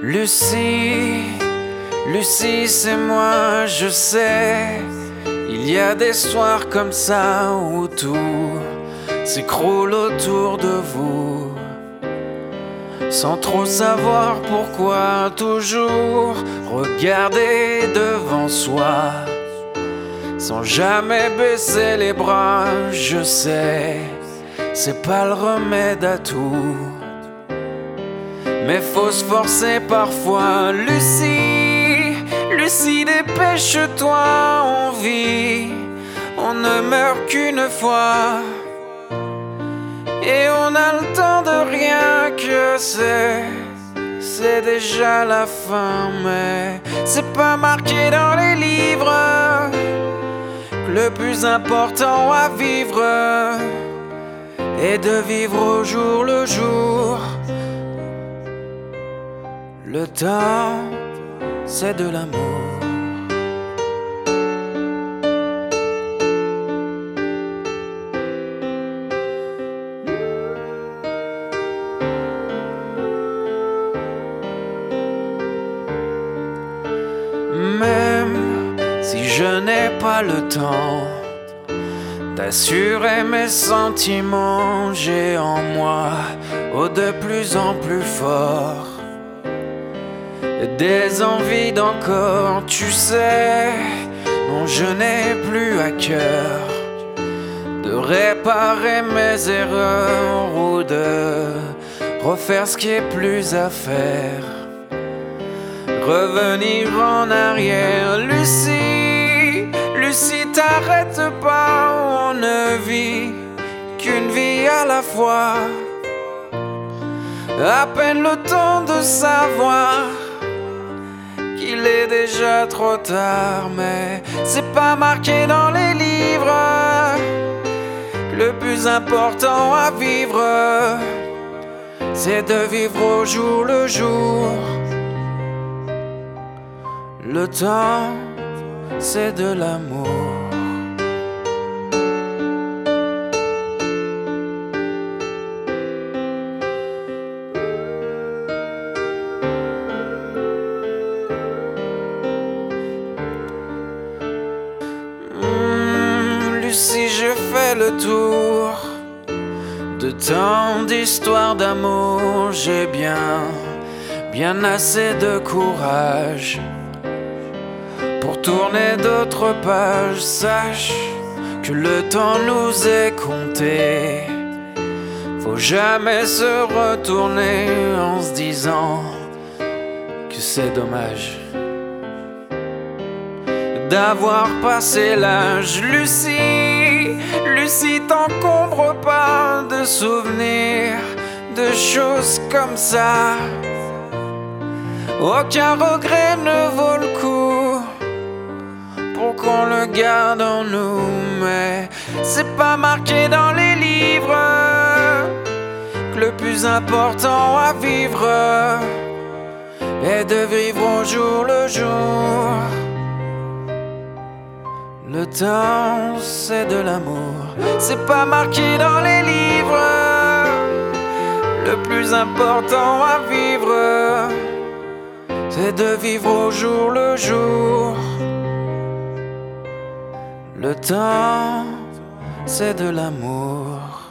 Lucie, Lucie, c'est moi, je sais. Il y a des soirs comme ça où tout s'écroule autour de vous, sans trop savoir pourquoi, toujours regarder devant soi, sans jamais baisser les bras. Je sais, c'est pas le remède à tout, mais faut se forcer parfois. Lucie, Lucie, dépêche-toi, on vit, on ne meurt qu'une fois, et on a le temps de rien que c'est déjà la fin. Mais c'est pas marqué dans les livres que le plus important à vivre est de vivre au jour le jour. Le temps, c'est de l'amour. Même si je n'ai pas le temps d'assurer mes sentiments, j'ai en moi, de plus en plus fort, des envies d'encore. Tu sais, non, je n'ai plus à cœur de réparer mes erreurs ou de refaire ce qui est plus à faire, revenir en arrière. Lucie, Lucie, t'arrête pas, on ne vit qu'une vie à la fois. À peine le temps de savoir qu'il est déjà trop tard. Mais c'est pas marqué dans les livres que le plus important à vivre, c'est de vivre au jour le jour. Le temps, c'est de l'amour. Lucie, je fais le tour de tant d'histoires d'amour. J'ai bien assez de courage pour tourner d'autres pages. Sache que le temps nous est compté. Faut jamais se retourner en se disant que c'est dommage d'avoir passé l'âge. Lucie, Lucie, t'encombre pas de souvenirs, de choses comme ça. Aucun regret ne vaut le coup pour qu'on le garde en nous. Mais c'est pas marqué dans les livres que le plus important à vivre est de vivre au jour le jour. Le temps, c'est de l'amour. C'est pas marqué dans les livres. Le plus important à vivre, c'est de vivre au jour le jour. Le temps, c'est de l'amour.